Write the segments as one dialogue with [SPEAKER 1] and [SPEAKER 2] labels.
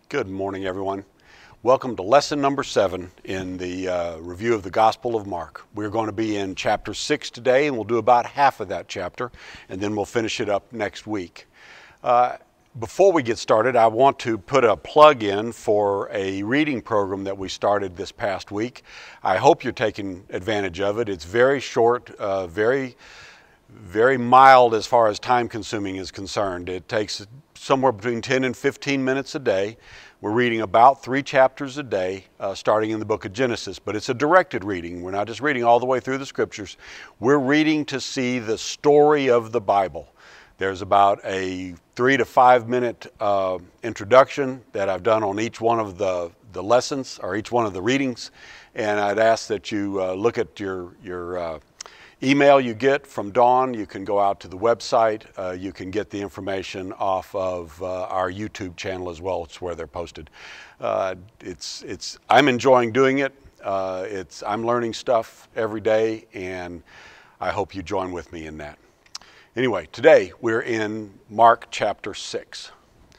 [SPEAKER 1] Good morning, everyone. Welcome to lesson number 7 in the review of the Gospel of Mark. We're going to be in chapter 6 today, and we'll do about half of that chapter, and then we'll finish it up next week. Before we get started, I want to put a plug in for a reading program that we started this past week. I hope you're taking advantage of it. It's very short, very mild as far as time consuming is concerned. It takes somewhere between 10 and 15 minutes a day. We're reading about 3 chapters a day, starting in the book of Genesis, but it's a directed reading. We're not just reading all the way through the scriptures. We're reading to see the story of the Bible. There's about a 3 to 5 minute introduction that I've done on each one of the lessons or each one of the readings, and I'd ask that you look at your email you get from Dawn. You can go out to the website. You can get the information off of our YouTube channel as well. It's where they're posted. I'm enjoying doing it. I'm learning stuff every day, and I hope you join with me in that. Anyway, today we're in Mark chapter 6.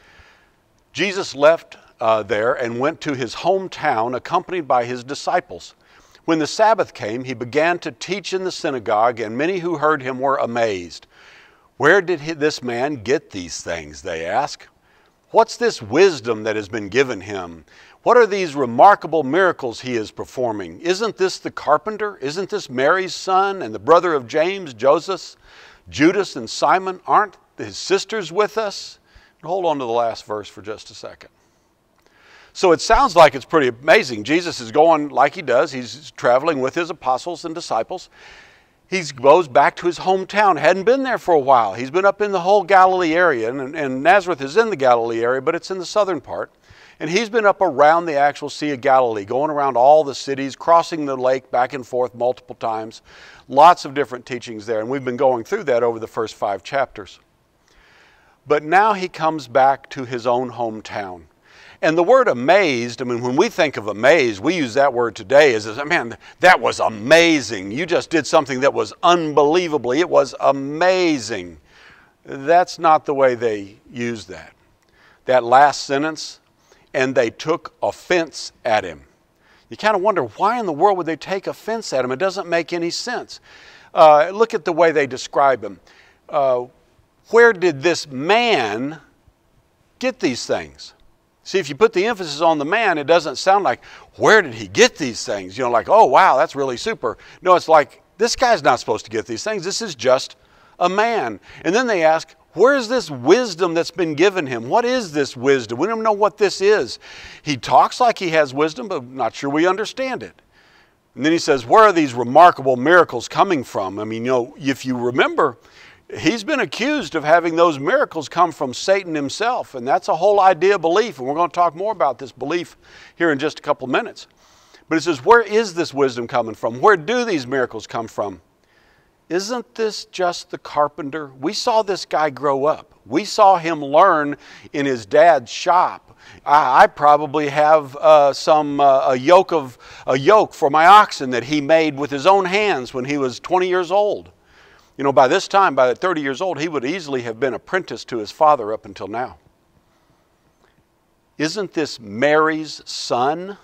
[SPEAKER 1] Jesus left there and went to his hometown accompanied by his disciples. When the Sabbath came, he began to teach in the synagogue, and many who heard him were amazed. "Where did this man get these things?" they asked. "What's this wisdom that has been given him? What are these remarkable miracles he is performing? Isn't this the carpenter? Isn't this Mary's son and the brother of James, Joseph, Judas, and Simon? Aren't his sisters with us?" Hold on to the last verse for just a second. So it sounds like it's pretty amazing. Jesus is going like he does. He's traveling with his apostles and disciples. He goes back to his hometown. Hadn't been there for a while. He's been up in the whole Galilee area, and Nazareth is in the Galilee area, but it's in the southern part. And he's been up around the actual Sea of Galilee, going around all the cities, crossing the lake back and forth multiple times. Lots of different teachings there, and we've been going through that over the first 5 chapters. But now he comes back to his own hometown. And the word amazed, I mean, when we think of amazed, we use that word today as, man, that was amazing. You just did something that was unbelievably, it was amazing. That's not the way they use that. That last sentence, and they took offense at him. You kind of wonder, why in the world would they take offense at him? It doesn't make any sense. Look at the way they describe him. Where did this man get these things? See, if you put the emphasis on the man, it doesn't sound like, where did he get these things? You know, like, oh, wow, that's really super. No, it's like, this guy's not supposed to get these things. This is just a man. And then they ask, where's this wisdom that's been given him? What is this wisdom? We don't know what this is. He talks like he has wisdom, but I'm not sure we understand it. And then he says, where are these remarkable miracles coming from? I mean, you know, if you remember, he's been accused of having those miracles come from Satan himself, and that's a whole idea of belief, and we're going to talk more about this belief here in just a couple of minutes. But it says, where is this wisdom coming from? Where do these miracles come from? Isn't this just the carpenter? We saw this guy grow up. We saw him learn in his dad's shop. I probably have a yoke for my oxen that he made with his own hands when he was 20 years old. You know, by this time, by 30 years old, he would easily have been apprenticed to his father up until now. Isn't this Mary's son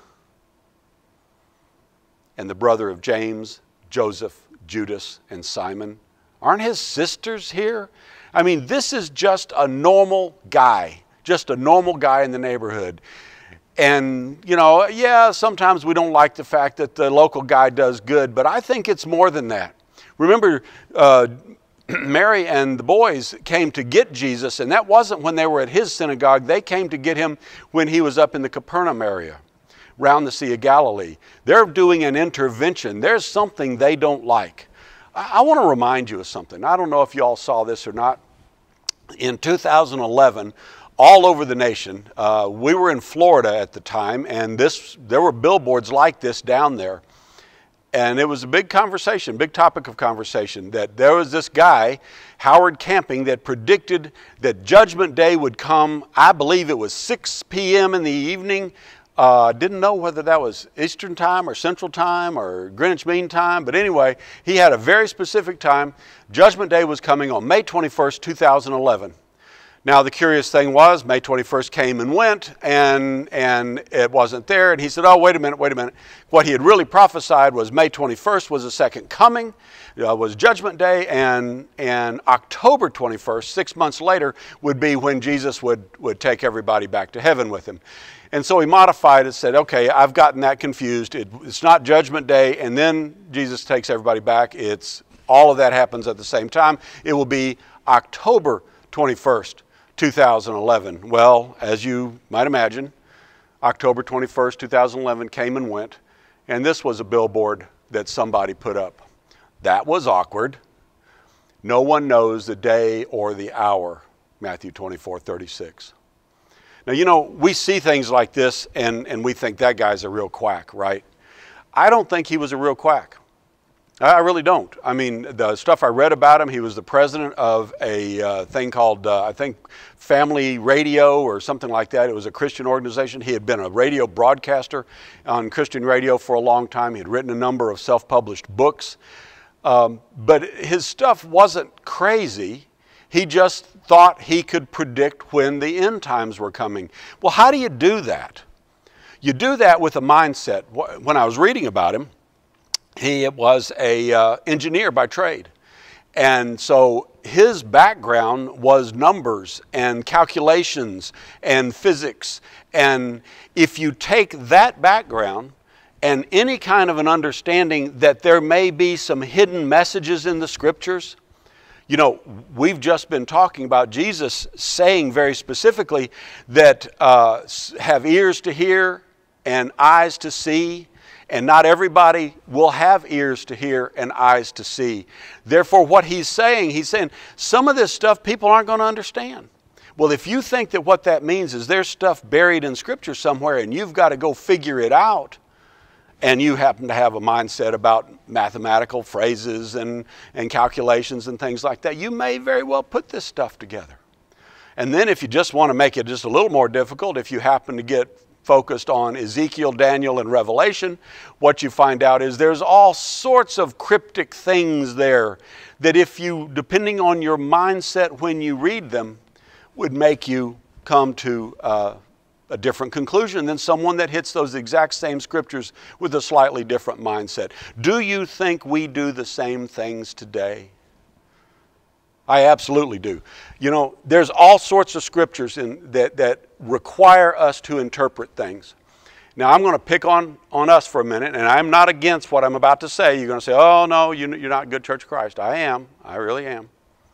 [SPEAKER 1] and the brother of James, Joseph, Judas, and Simon? Aren't his sisters here? I mean, this is just a normal guy in the neighborhood. And, you know, yeah, sometimes we don't like the fact that the local guy does good, but I think it's more than that. Remember, Mary and the boys came to get Jesus, and that wasn't when they were at his synagogue. They came to get him when he was up in the Capernaum area, around the Sea of Galilee. They're doing an intervention. There's something they don't like. I want to remind you of something. I don't know if you all saw this or not. In 2011, all over the nation, we were in Florida at the time, and there were billboards like this down there. And it was a big conversation, big topic of conversation, that there was this guy, Howard Camping, that predicted that Judgment Day would come. I believe it was 6 p.m. in the evening. Didn't know whether that was Eastern time or Central time or Greenwich Mean Time. But anyway, he had a very specific time. Judgment Day was coming on May 21st, 2011. Now, the curious thing was, May 21st came and went, and it wasn't there. And he said, oh, wait a minute. What he had really prophesied was May 21st was the second coming, was Judgment Day, and October 21st, 6 months later, would be when Jesus would take everybody back to heaven with him. And so he modified it, said, okay, I've gotten that confused. It's not Judgment Day, and then Jesus takes everybody back. It's all of that happens at the same time. It will be October 21st. 2011. Well, as you might imagine, October 21st, 2011 came and went, and this was a billboard that somebody put up. That was awkward. No one knows the day or the hour, Matthew 24:36. Now, you know, we see things like this and we think that guy's a real quack, right? I don't think he was a real quack. I really don't. I mean, the stuff I read about him, he was the president of a thing called, I think, Family Radio or something like that. It was a Christian organization. He had been a radio broadcaster on Christian radio for a long time. He had written a number of self-published books. But his stuff wasn't crazy. He just thought he could predict when the end times were coming. Well, how do you do that? You do that with a mindset. When I was reading about him, he was an engineer by trade. And so his background was numbers and calculations and physics. And if you take that background and any kind of an understanding that there may be some hidden messages in the scriptures, you know, we've just been talking about Jesus saying very specifically that have ears to hear and eyes to see. And not everybody will have ears to hear and eyes to see. Therefore, what he's saying some of this stuff people aren't going to understand. Well, if you think that what that means is there's stuff buried in Scripture somewhere and you've got to go figure it out, and you happen to have a mindset about mathematical phrases and calculations and things like that, you may very well put this stuff together. And then if you just want to make it just a little more difficult, if you happen to get focused on Ezekiel, Daniel, and Revelation, what you find out is there's all sorts of cryptic things there that if you, depending on your mindset when you read them, would make you come to a different conclusion than someone that hits those exact same scriptures with a slightly different mindset. Do you think we do the same things today? I absolutely do. You know, there's all sorts of scriptures that require us to interpret things. Now, I'm going to pick on us for a minute, and I'm not against what I'm about to say. You're going to say, oh, no, you're not good Church of Christ. I am. I really am.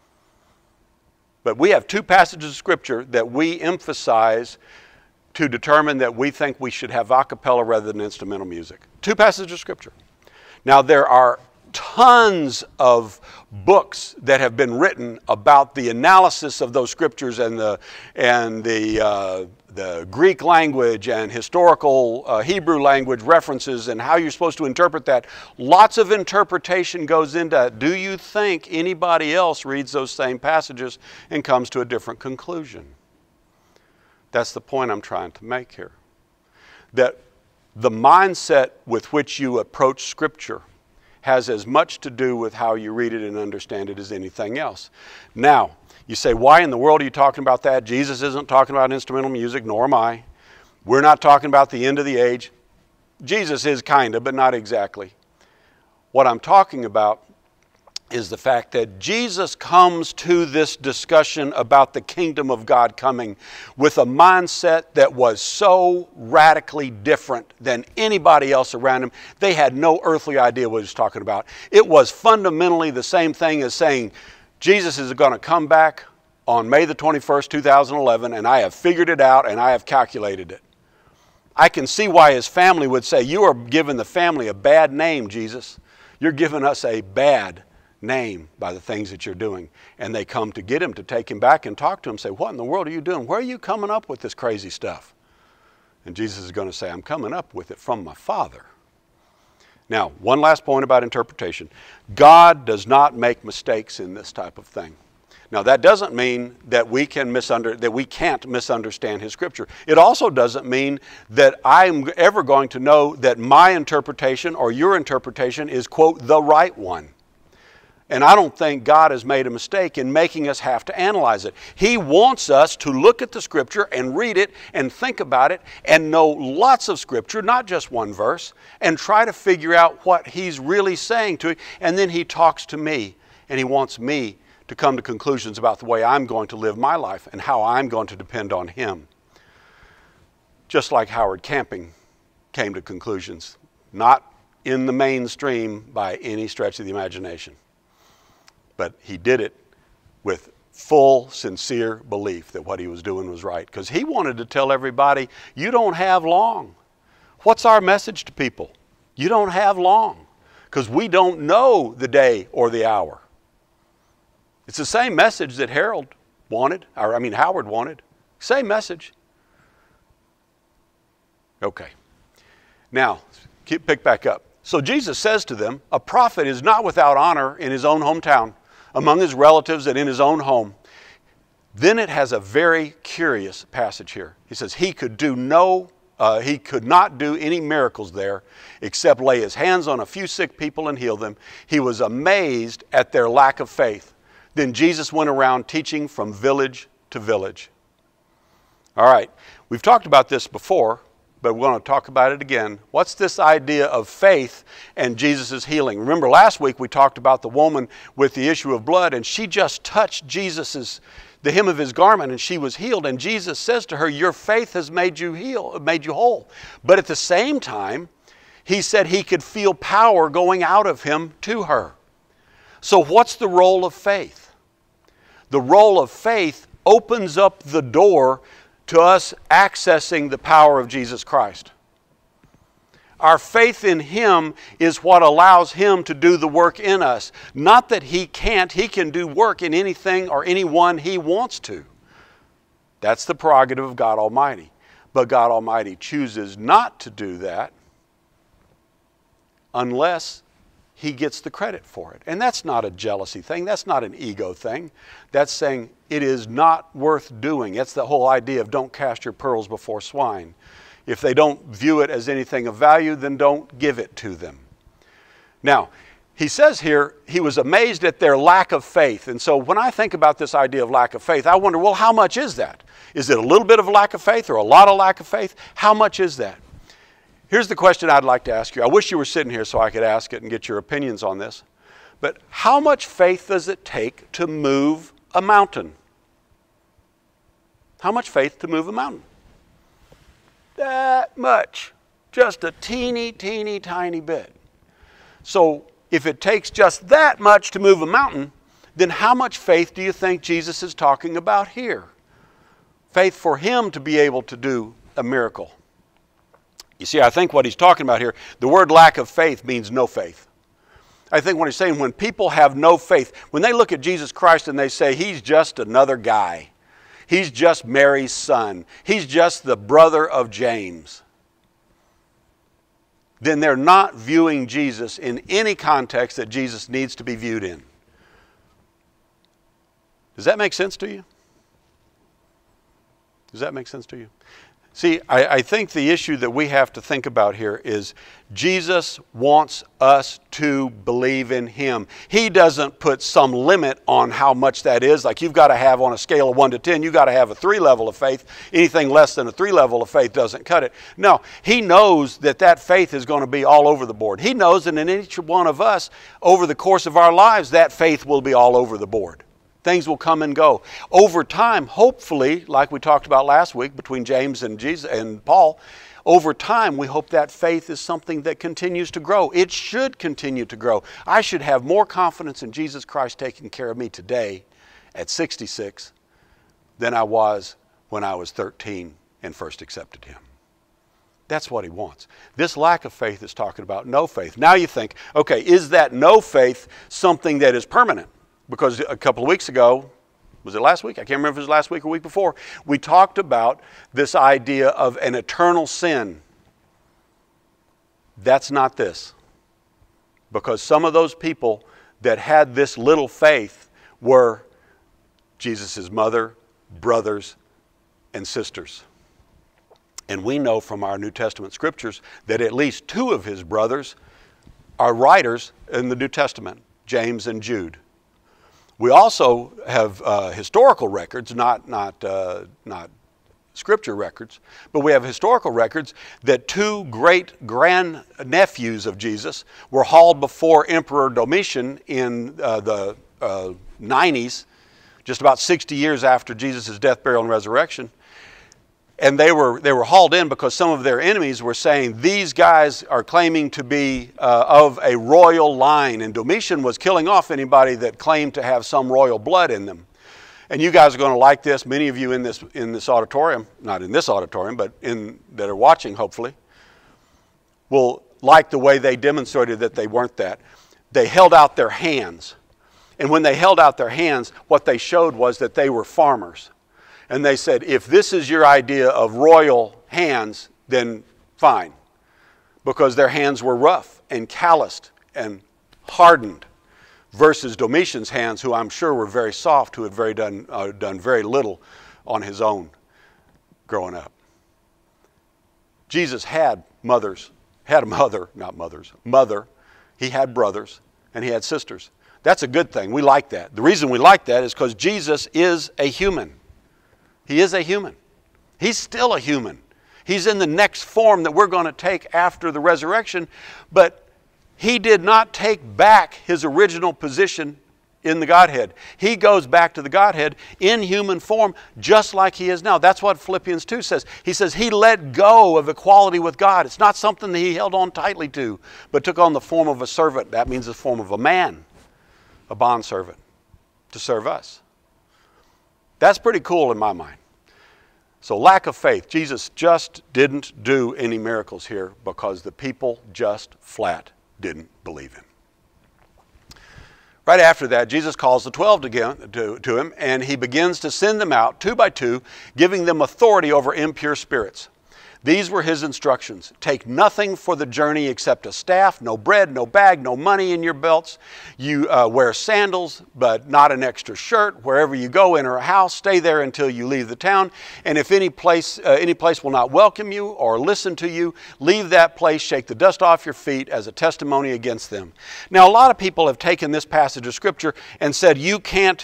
[SPEAKER 1] But we have two passages of Scripture that we emphasize to determine that we think we should have a cappella rather than instrumental music. Two passages of Scripture. Now, there are tons of books that have been written about the analysis of those scriptures and the Greek language and historical Hebrew language references and how you're supposed to interpret that. Lots of interpretation goes into it. Do you think anybody else reads those same passages and comes to a different conclusion? That's the point I'm trying to make here. That the mindset with which you approach Scripture has as much to do with how you read it and understand it as anything else. Now, you say, why in the world are you talking about that? Jesus isn't talking about instrumental music, nor am I. We're not talking about the end of the age. Jesus is kind of, but not exactly. What I'm talking about is the fact that Jesus comes to this discussion about the kingdom of God coming with a mindset that was so radically different than anybody else around him. They had no earthly idea what he was talking about. It was fundamentally the same thing as saying, Jesus is going to come back on May the 21st, 2011, and I have figured it out and I have calculated it. I can see why his family would say, you are giving the family a bad name, Jesus. You're giving us a bad name by the things that you're doing. And they come to get him, to take him back and talk to him, say, what in the world are you doing? Where are you coming up with this crazy stuff? And Jesus is going to say, I'm coming up with it from my Father. Now, one last point about interpretation. God does not make mistakes in this type of thing. Now, that doesn't mean that we can't misunderstand his Scripture. It also doesn't mean that I'm ever going to know that my interpretation or your interpretation is, quote, the right one. And I don't think God has made a mistake in making us have to analyze it. He wants us to look at the Scripture and read it and think about it and know lots of Scripture, not just one verse, and try to figure out what He's really saying to it. And then He talks to me, and He wants me to come to conclusions about the way I'm going to live my life and how I'm going to depend on Him. Just like Howard Camping came to conclusions, not in the mainstream by any stretch of the imagination. But he did it with full, sincere belief that what he was doing was right. Because he wanted to tell everybody, you don't have long. What's our message to people? You don't have long. Because we don't know the day or the hour. It's the same message that Howard wanted. Same message. Okay. Now, pick back up. So Jesus says to them, a prophet is not without honor in his own hometown, among his relatives and in his own home. Then it has a very curious passage here. He says he could not do any miracles there except lay his hands on a few sick people and heal them. He was amazed at their lack of faith. Then Jesus went around teaching from village to village. All right, we've talked about this before, but we're going to talk about it again. What's this idea of faith and Jesus' healing? Remember last week we talked about the woman with the issue of blood, and she just touched the hem of his garment, and she was healed. And Jesus says to her, your faith has made you whole. But at the same time, he said he could feel power going out of him to her. So what's the role of faith? The role of faith opens up the door to us accessing the power of Jesus Christ. Our faith in Him is what allows Him to do the work in us. Not that He can't. He can do work in anything or anyone He wants to. That's the prerogative of God Almighty. But God Almighty chooses not to do that unless He gets the credit for it. And that's not a jealousy thing. That's not an ego thing. That's saying it is not worth doing. It's the whole idea of don't cast your pearls before swine. If they don't view it as anything of value, then don't give it to them. Now, he says here, he was amazed at their lack of faith. And so when I think about this idea of lack of faith, I wonder, well, how much is that? Is it a little bit of lack of faith or a lot of lack of faith? How much is that? Here's the question I'd like to ask you. I wish you were sitting here so I could ask it and get your opinions on this. But how much faith does it take to move a mountain? How much faith to move a mountain? That much. Just a teeny, teeny, tiny bit. So if it takes just that much to move a mountain, then how much faith do you think Jesus is talking about here? Faith for Him to be able to do a miracle. You see, I think what he's talking about here, the word lack of faith means no faith. I think what he's saying, when people have no faith, when they look at Jesus Christ and they say, He's just another guy. He's just Mary's son. He's just the brother of James. Then they're not viewing Jesus in any context that Jesus needs to be viewed in. Does that make sense to you? Does that make sense to you? See, I think the issue that we have to think about here is Jesus wants us to believe in Him. He doesn't put some limit on how much that is. Like you've got to have on a scale of 1 to 10, you've got to have a 3 level of faith. Anything less than a 3 level of faith doesn't cut it. No, He knows that that faith is going to be all over the board. He knows that in each one of us, over the course of our lives, that faith will be all over the board. Things will come and go. Over time, hopefully, like we talked about last week between James and Jesus and Paul, over time we hope that faith is something that continues to grow. It should continue to grow. I should have more confidence in Jesus Christ taking care of me today at 66 than I was when I was 13 and first accepted Him. That's what He wants. This lack of faith is talking about no faith. Now you think, okay, is that no faith something that is permanent? Because a couple of weeks ago, was it last week? I can't remember if it was last week or week before. We talked about this idea of an eternal sin. That's not this. Because some of those people that had this little faith were Jesus' mother, brothers, and sisters. And we know from our New Testament scriptures that at least 2 of His brothers are writers in the New Testament. James, and Jude. We also have historical records, not scripture records, but we have historical records that two great grandnephews of Jesus were hauled before Emperor Domitian in the 90s, just about 60 years after Jesus' death, burial, and resurrection. And they were hauled in because some of their enemies were saying, these guys are claiming to be of a royal line. And Domitian was killing off anybody that claimed to have some royal blood in them. And you guys are going to like this. Many of you in this auditorium, not in this auditorium, but that are watching, hopefully, will like the way they demonstrated that they weren't that. They held out their hands. And when they held out their hands, what they showed was that they were farmers. And they said, if this is your idea of royal hands, then fine. Because their hands were rough and calloused and hardened versus Domitian's hands, who I'm sure were very soft, who had done very little on his own growing up. Jesus had mother. He had brothers and he had sisters. That's a good thing. We like that. The reason we like that is because Jesus is a human. He is a human. He's still a human. He's in the next form that we're going to take after the resurrection, but he did not take back his original position in the Godhead. He goes back to the Godhead in human form just like he is now. That's what Philippians 2 says. He says he let go of equality with God. It's not something that he held on tightly to, but took on the form of a servant. That means the form of a man, a bondservant, to serve us. That's pretty cool in my mind. So lack of faith. Jesus just didn't do any miracles here because the people just flat didn't believe him. Right after that, Jesus calls the 12 to him, and he begins to send them out 2 by 2, giving them authority over impure spirits. These were his instructions. Take nothing for the journey except a staff, no bread, no bag, no money in your belts. You wear sandals, but not an extra shirt. Wherever you go, enter a house, stay there until you leave the town. And if any place will not welcome you or listen to you, leave that place, shake the dust off your feet as a testimony against them. Now, a lot of people have taken this passage of Scripture and said, you can't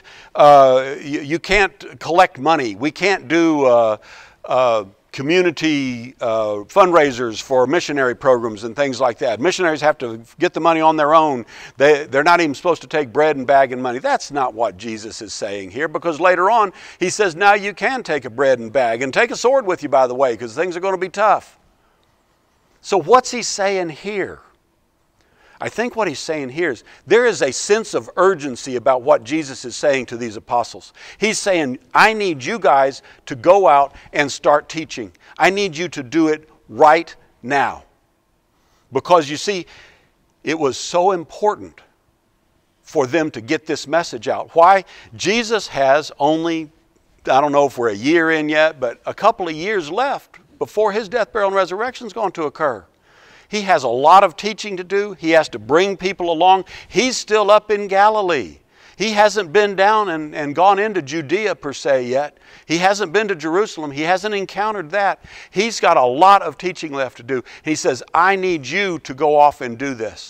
[SPEAKER 1] collect money. We can't do community fundraisers for missionary programs and things like that. Missionaries have to get the money on their own. They're not even supposed to take bread and bag and money. That's not what Jesus is saying here, because later on he says, now you can take a bread and bag, and take a sword with you, by the way, because things are going to be tough. So what's he saying here? I think what he's saying here is there is a sense of urgency about what Jesus is saying to these apostles. He's saying, I need you guys to go out and start teaching. I need you to do it right now. Because you see, it was so important for them to get this message out. Why? Jesus has only, I don't know if we're a year in yet, but a couple of years left before his death, burial, and resurrection is going to occur. He has a lot of teaching to do. He has to bring people along. He's still up in Galilee. He hasn't been down and gone into Judea per se yet. He hasn't been to Jerusalem. He hasn't encountered that. He's got a lot of teaching left to do. He says, I need you to go off and do this.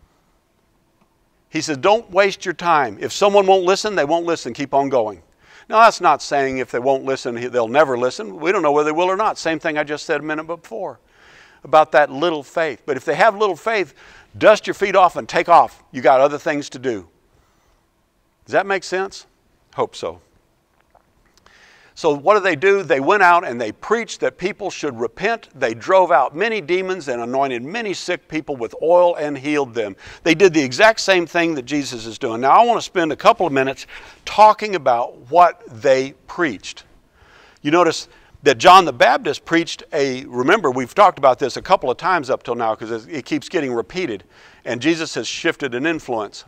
[SPEAKER 1] He says, don't waste your time. If someone won't listen, they won't listen. Keep on going. Now, that's not saying if they won't listen, they'll never listen. We don't know whether they will or not. Same thing I just said a minute before about that little faith. But if they have little faith, dust your feet off and take off. You got other things to do. Does that make sense? Hope so. So what do? They went out and they preached that people should repent. They drove out many demons and anointed many sick people with oil and healed them. They did the exact same thing that Jesus is doing. Now I want to spend a couple of minutes talking about what they preached. You notice that John the Baptist preached remember, we've talked about this a couple of times up till now because it keeps getting repeated. And Jesus has shifted an inference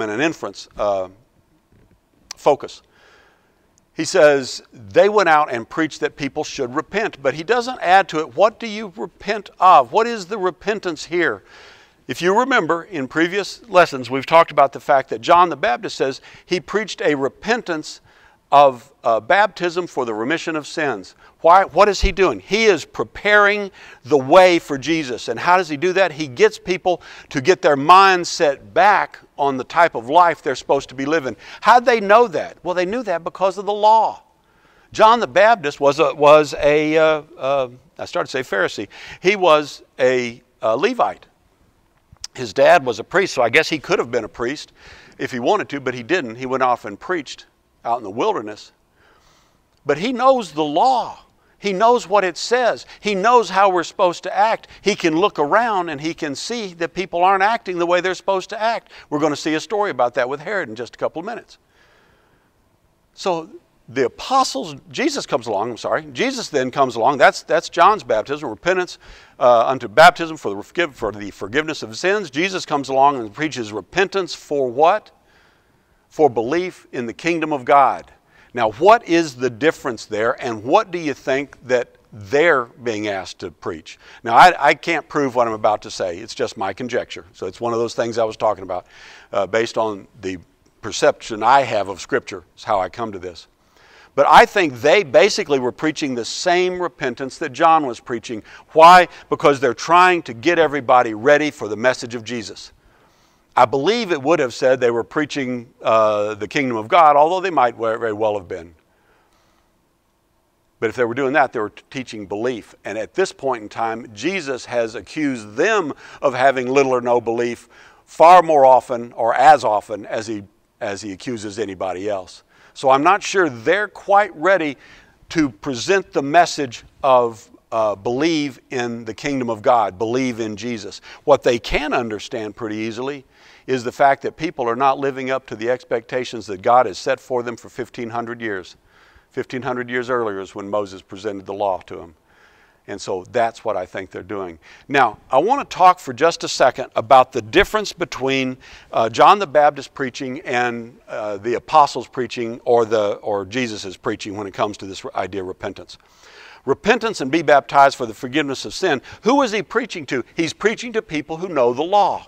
[SPEAKER 1] focus. He says, they went out and preached that people should repent. But he doesn't add to it, what do you repent of? What is the repentance here? If you remember, in previous lessons, we've talked about the fact that John the Baptist says he preached a repentance of baptism for the remission of sins. Why? What is he doing? He is preparing the way for Jesus. And how does he do that? He gets people to get their minds set back on the type of life they're supposed to be living. How'd they know that? Well, they knew that because of the law. John the Baptist was a I started to say Pharisee. He was a Levite. His dad was a priest, so I guess he could have been a priest if he wanted to, but he didn't. He went off and preached out in the wilderness. But he knows the law. He knows what it says. He knows how we're supposed to act. He can look around and he can see that people aren't acting the way they're supposed to act. We're going to see a story about that with Herod in just a couple of minutes. So the apostles, Jesus then comes along. That's John's baptism, repentance unto baptism for the forgiveness of sins. Jesus comes along and preaches repentance for what? For belief in the kingdom of God. Now, what is the difference there, and what do you think that they're being asked to preach? Now, I can't prove what I'm about to say. It's just my conjecture. So it's one of those things I was talking about based on the perception I have of Scripture is how I come to this. But I think they basically were preaching the same repentance that John was preaching. Why? Because they're trying to get everybody ready for the message of Jesus. I believe it would have said they were preaching the kingdom of God, although they might very well have been. But if they were doing that, they were teaching belief. And at this point in time, Jesus has accused them of having little or no belief far more often, or as often, as he accuses anybody else. So I'm not sure they're quite ready to present the message of believe in the kingdom of God, believe in Jesus. What they can understand pretty easily is the fact that people are not living up to the expectations that God has set for them for 1,500 years. 1,500 years earlier is when Moses presented the law to them. And so that's what I think they're doing. Now, I want to talk for just a second about the difference between John the Baptist preaching and the apostles' preaching or Jesus' preaching when it comes to this idea of repentance. Repentance and be baptized for the forgiveness of sin. Who is he preaching to? He's preaching to people who know the law.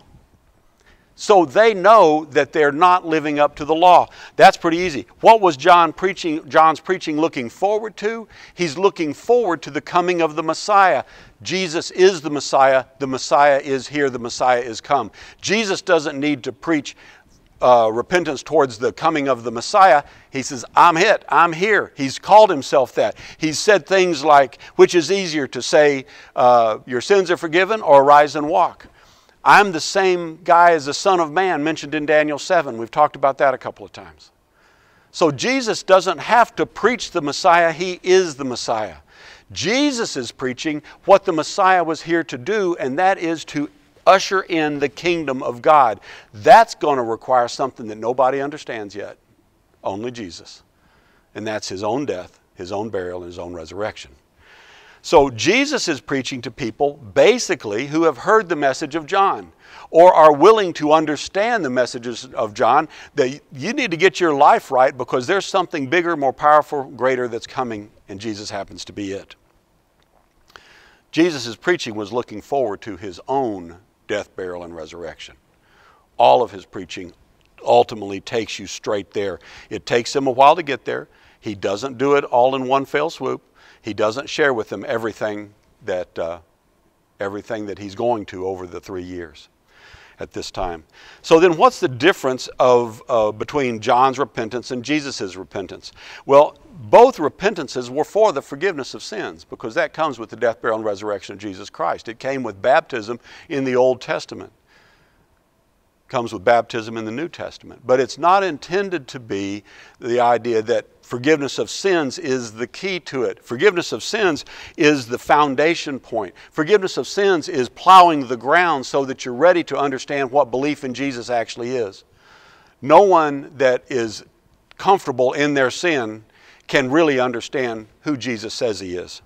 [SPEAKER 1] So they know that they're not living up to the law. That's pretty easy. What was John's preaching looking forward to? He's looking forward to the coming of the Messiah. Jesus is the Messiah. The Messiah is here. The Messiah is come. Jesus doesn't need to preach repentance towards the coming of the Messiah. He says, I'm it. I'm here. He's called himself that. He's said things like, which is easier to say, your sins are forgiven, or arise and walk. I'm the same guy as the Son of Man mentioned in Daniel 7. We've talked about that a couple of times. So Jesus doesn't have to preach the Messiah. He is the Messiah. Jesus is preaching what the Messiah was here to do, and that is to usher in the kingdom of God. That's going to require something that nobody understands yet. Only Jesus. And that's His own death, His own burial, and His own resurrection. So Jesus is preaching to people basically who have heard the message of John or are willing to understand the messages of John, that you need to get your life right because there's something bigger, more powerful, greater that's coming, and Jesus happens to be it. Jesus' preaching was looking forward to His own death, burial, and resurrection. All of His preaching ultimately takes you straight there. It takes Him a while to get there. He doesn't do it all in one fell swoop. He doesn't share with them everything that He's going to over the 3 years at this time. So then what's the difference between John's repentance and Jesus' repentance? Well, both repentances were for the forgiveness of sins because that comes with the death, burial, and resurrection of Jesus Christ. It came with baptism in the Old Testament. Comes with baptism in the New Testament. But it's not intended to be the idea that forgiveness of sins is the key to it. Forgiveness of sins is the foundation point. Forgiveness of sins is plowing the ground so that you're ready to understand what belief in Jesus actually is. No one that is comfortable in their sin can really understand who Jesus says He is.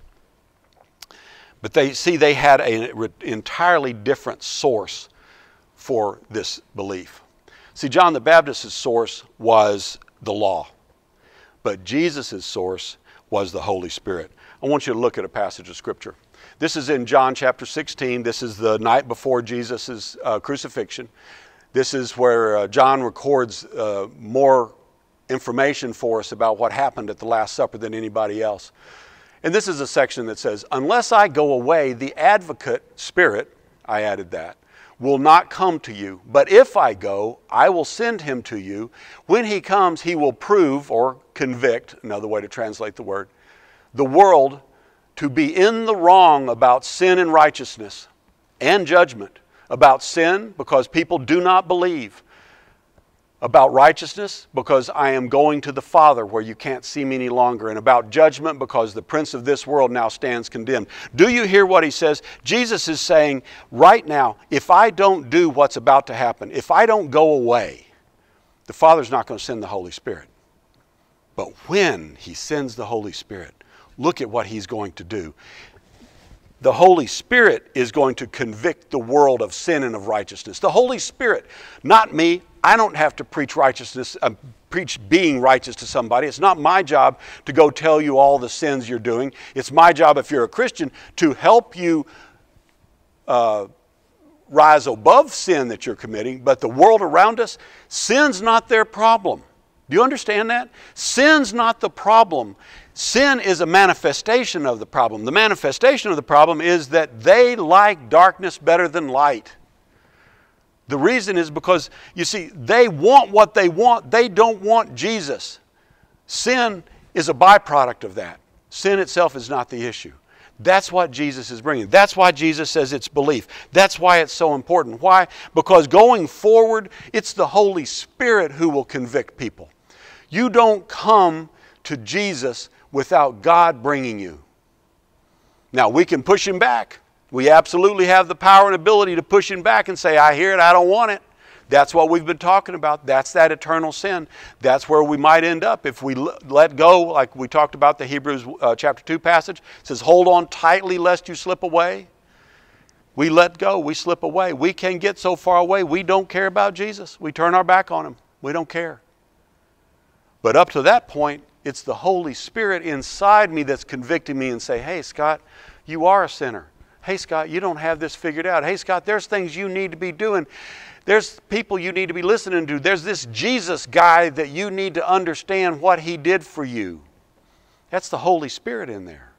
[SPEAKER 1] But they had an entirely different source for this belief. See, John the Baptist's source was the law, but Jesus' source was the Holy Spirit. I want you to look at a passage of Scripture. This is in John chapter 16. This is the night before Jesus' crucifixion. This is where John records more information for us about what happened at the Last Supper than anybody else. And this is a section that says, unless I go away, the advocate, Spirit, I added that, will not come to you. But if I go, I will send him to you. When he comes, he will prove or convict, another way to translate the word, the world to be in the wrong about sin and righteousness and judgment. About sin, because people do not believe. About righteousness, because I am going to the Father where you can't see me any longer. And about judgment, because the prince of this world now stands condemned. Do you hear what he says? Jesus is saying, right now, if I don't do what's about to happen, if I don't go away, the Father's not going to send the Holy Spirit. But when he sends the Holy Spirit, look at what he's going to do. The Holy Spirit is going to convict the world of sin and of righteousness. The Holy Spirit, not me. I don't have to preach righteousness, preach being righteous to somebody. It's not my job to go tell you all the sins you're doing. It's my job, if you're a Christian, to help you rise above sin that you're committing. But the world around us, sin's not their problem. Do you understand that? Sin's not the problem. Sin is a manifestation of the problem. The manifestation of the problem is that they like darkness better than light. The reason is because, you see, they want what they want. They don't want Jesus. Sin is a byproduct of that. Sin itself is not the issue. That's what Jesus is bringing. That's why Jesus says it's belief. That's why it's so important. Why? Because going forward, it's the Holy Spirit who will convict people. You don't come to Jesus without God bringing you. Now, we can push him back. We absolutely have the power and ability to push him back and say, I hear it, I don't want it. That's what we've been talking about. That's that eternal sin. That's where we might end up if we let go, like we talked about the Hebrews chapter 2 passage. It says, hold on tightly lest you slip away. We let go, we slip away. We can get so far away, we don't care about Jesus. We turn our back on him. We don't care. But up to that point, it's the Holy Spirit inside me that's convicting me and say, hey, Scott, you are a sinner. Hey, Scott, you don't have this figured out. Hey, Scott, there's things you need to be doing. There's people you need to be listening to. There's this Jesus guy that you need to understand what he did for you. That's the Holy Spirit in there.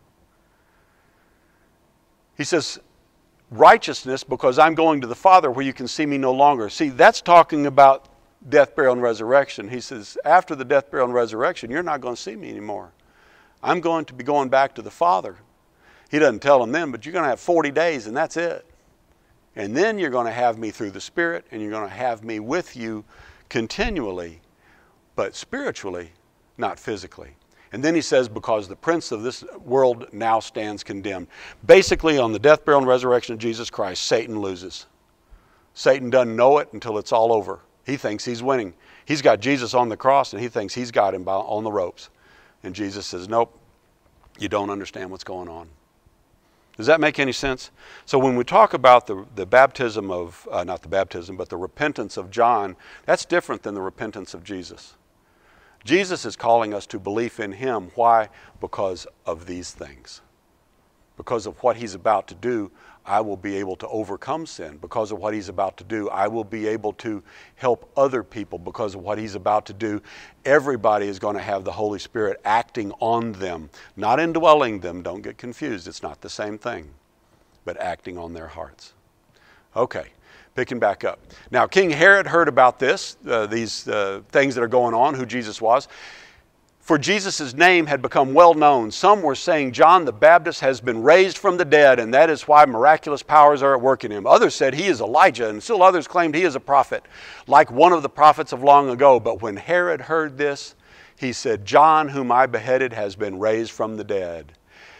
[SPEAKER 1] He says, righteousness, because I'm going to the Father where you can see me no longer. See, that's talking about death, burial, and resurrection. He says, after the death, burial, and resurrection, you're not going to see me anymore. I'm going to be going back to the Father. He doesn't tell them then, but you're going to have 40 days and that's it. And then you're going to have me through the Spirit and you're going to have me with you continually, but spiritually, not physically. And then he says, because the prince of this world now stands condemned. Basically, on the death, burial, and resurrection of Jesus Christ, Satan loses. Satan doesn't know it until it's all over. He thinks he's winning. He's got Jesus on the cross and he thinks he's got him on the ropes. And Jesus says, nope, you don't understand what's going on. Does that make any sense? So when we talk about the baptism of, not the baptism, but the repentance of John, that's different than the repentance of Jesus. Jesus is calling us to belief in him. Why? Because of these things. Because of what he's about to do, I will be able to overcome sin. Because of what he's about to do, I will be able to help other people. Because of what he's about to do, everybody is going to have the Holy Spirit acting on them. Not indwelling them, don't get confused. It's not the same thing. But acting on their hearts. Okay, picking back up. Now, King Herod heard about this, these things that are going on, who Jesus was. For Jesus' name had become well known. Some were saying John the Baptist has been raised from the dead, and that is why miraculous powers are at work in him. Others said he is Elijah, and still others claimed he is a prophet, like one of the prophets of long ago. But when Herod heard this, he said, John, whom I beheaded, has been raised from the dead.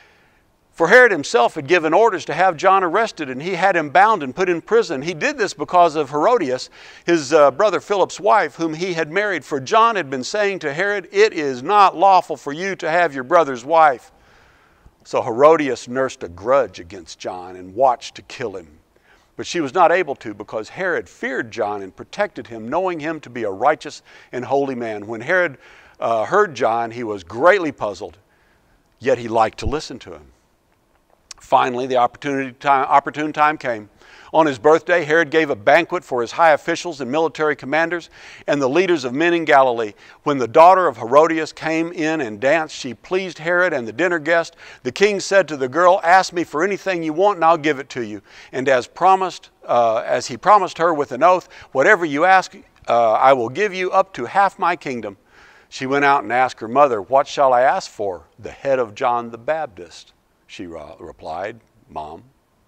[SPEAKER 1] For Herod himself had given orders to have John arrested, and he had him bound and put in prison. He did this because of Herodias, his brother Philip's wife, whom he had married. For John had been saying to Herod, it is not lawful for you to have your brother's wife. So Herodias nursed a grudge against John and watched to kill him. But she was not able to, because Herod feared John and protected him, knowing him to be a righteous and holy man. When Herod heard John, he was greatly puzzled, yet he liked to listen to him. Finally, the opportune time came. On his birthday, Herod gave a banquet for his high officials and military commanders and the leaders of men in Galilee. When the daughter of Herodias came in and danced, she pleased Herod and the dinner guest. The king said to the girl, "Ask me for anything you want and I'll give it to you." And as he promised her with an oath, "Whatever you ask, I will give you up to half my kingdom." She went out and asked her mother, "What shall I ask for?" "The head of John the Baptist," she replied, "Mom."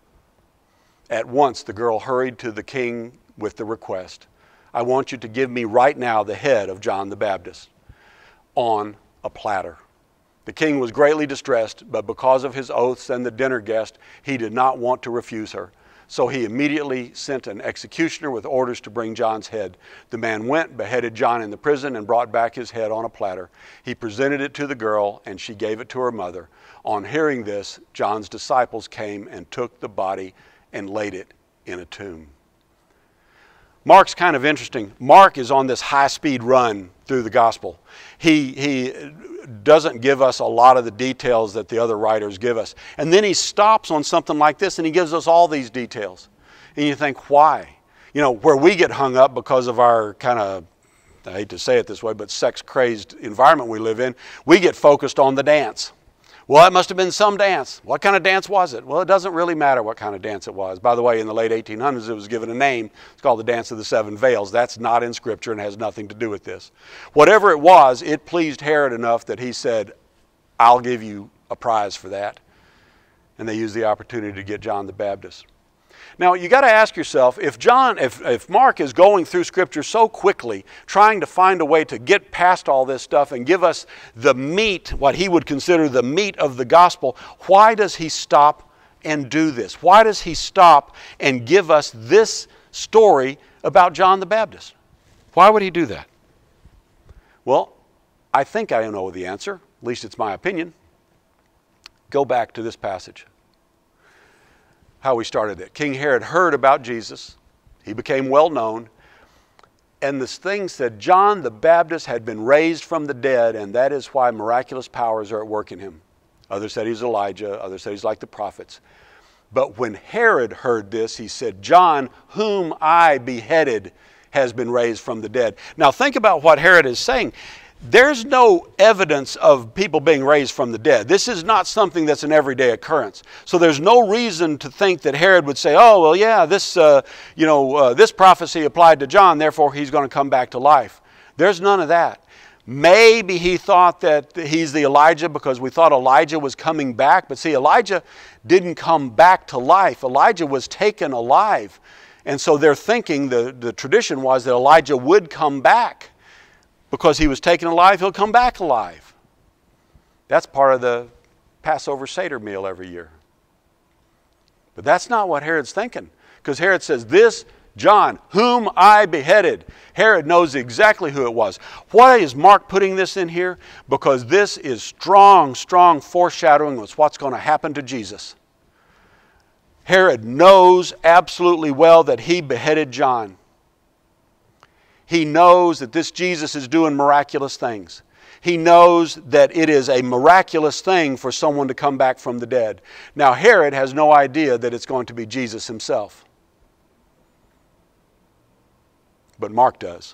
[SPEAKER 1] At once the girl hurried to the king with the request, "I want you to give me right now the head of John the Baptist," on a platter. The king was greatly distressed, but because of his oaths and the dinner guest, he did not want to refuse her. So he immediately sent an executioner with orders to bring John's head. The man went, beheaded John in the prison, and brought back his head on a platter. He presented it to the girl, and she gave it to her mother. On hearing this, John's disciples came and took the body and laid it in a tomb. Mark's kind of interesting. Mark is on this high-speed run through the gospel. He doesn't give us a lot of the details that the other writers give us. And then he stops on something like this and he gives us all these details. And you think, why? You know, where we get hung up because of our kind of, I hate to say it this way, but sex-crazed environment we live in, we get focused on the dance. Well, it must have been some dance. What kind of dance was it? Well, it doesn't really matter what kind of dance it was. By the way, in the late 1800s, it was given a name. It's called the Dance of the Seven Veils. That's not in Scripture and has nothing to do with this. Whatever it was, it pleased Herod enough that he said, "I'll give you a prize for that." And they used the opportunity to get John the Baptist. Now, you got to ask yourself, if Mark is going through Scripture so quickly, trying to find a way to get past all this stuff and give us the meat, what he would consider the meat of the gospel, why does he stop and do this? Why does he stop and give us this story about John the Baptist? Why would he do that? Well, I think I know the answer. At least it's my opinion. Go back to this passage. How we started it. King Herod heard about Jesus. He became well known. And this thing said John the Baptist had been raised from the dead, and that is why miraculous powers are at work in him. Others said he's Elijah. Others said he's like the prophets. But when Herod heard this, he said, "John, whom I beheaded, has been raised from the dead." Now think about what Herod is saying. There's no evidence of people being raised from the dead. This is not something that's an everyday occurrence. So there's no reason to think that Herod would say, "Oh, well, yeah, this prophecy applied to John, therefore he's going to come back to life." There's none of that. Maybe he thought that he's the Elijah because we thought Elijah was coming back. But see, Elijah didn't come back to life. Elijah was taken alive. And so they're thinking, the tradition was that Elijah would come back. Because he was taken alive, he'll come back alive. That's part of the Passover Seder meal every year. But that's not what Herod's thinking. Because Herod says, "This John, whom I beheaded." Herod knows exactly who it was. Why is Mark putting this in here? Because this is strong, strong foreshadowing of what's going to happen to Jesus. Herod knows absolutely well that he beheaded John. He knows that this Jesus is doing miraculous things. He knows that it is a miraculous thing for someone to come back from the dead. Now, Herod has no idea that it's going to be Jesus himself. But Mark does.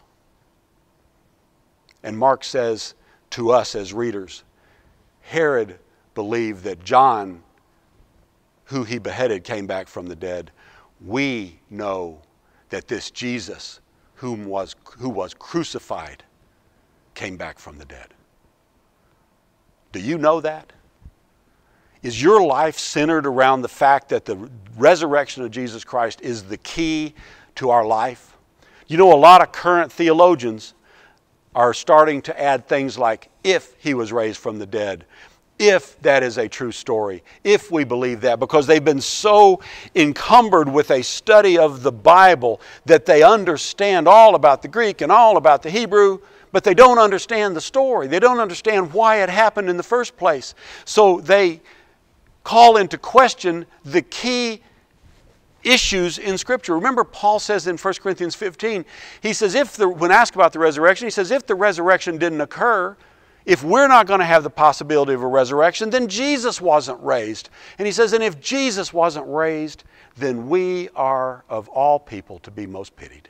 [SPEAKER 1] And Mark says to us as readers, Herod believed that John, who he beheaded, came back from the dead. We know that this Jesus, who was crucified, came back from the dead. Do you know that? Is your life centered around the fact that the resurrection of Jesus Christ is the key to our life? You know, a lot of current theologians are starting to add things like, if he was raised from the dead, if that is a true story, if we believe that, because they've been so encumbered with a study of the Bible that they understand all about the Greek and all about the Hebrew, but they don't understand the story. They don't understand why it happened in the first place. So they call into question the key issues in Scripture. Remember, Paul says in 1 Corinthians 15, he says, when asked about the resurrection, he says, if the resurrection didn't occur, If we're not going to have the possibility of a resurrection, then Jesus wasn't raised. And he says, and if Jesus wasn't raised, then we are of all people to be most pitied.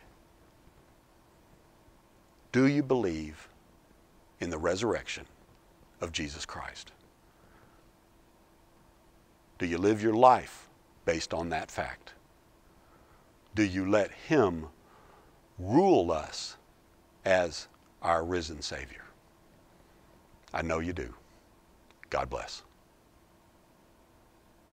[SPEAKER 1] Do you believe in the resurrection of Jesus Christ? Do you live your life based on that fact? Do you let Him rule us as our risen Savior? I know you do. God bless.